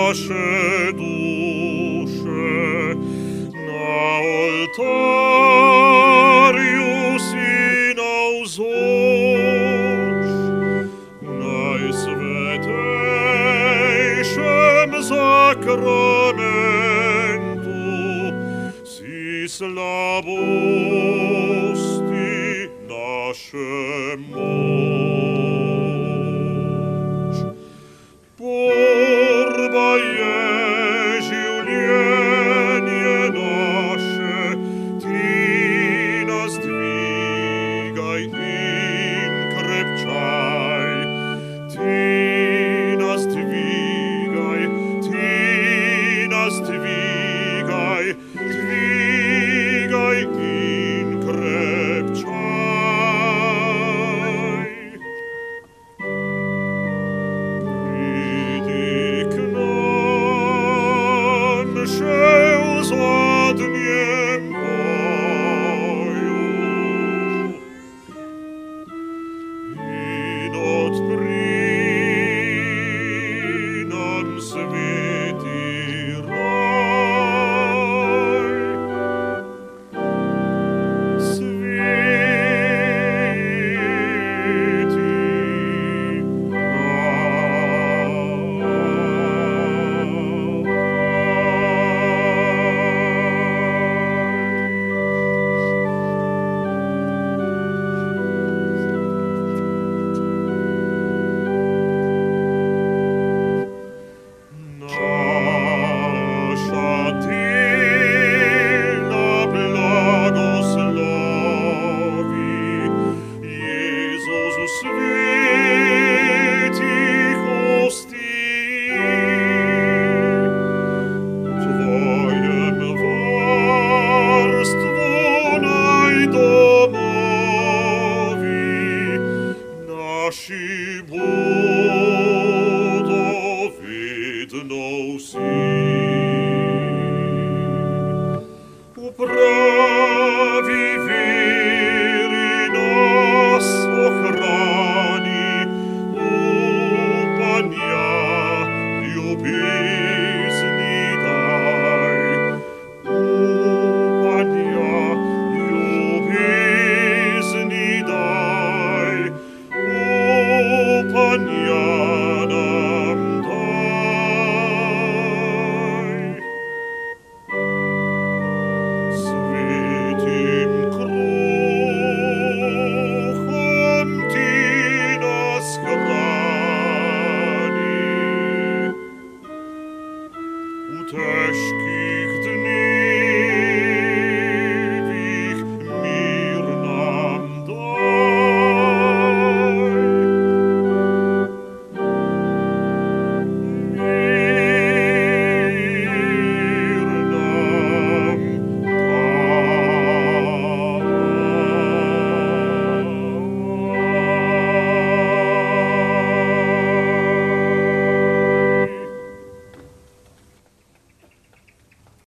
naše duše na oltarju sinov zoč, v najsvetejšem zakramentu si slabosti naše moč. Borba je življenje naše, ti nas dvigaj in krepčaj. Ti nas dvigaj, dvigaj in krepčaj. Pridi k nam še v zadnjem boju in odpri nam sveti raj. Sveti Naša delna blagoslovi, Jezus v svetih hostij. Tvojem varstvu naj domovi naši bodo vedno vsi. V pravi veri nas ohrani, upanja ljubi.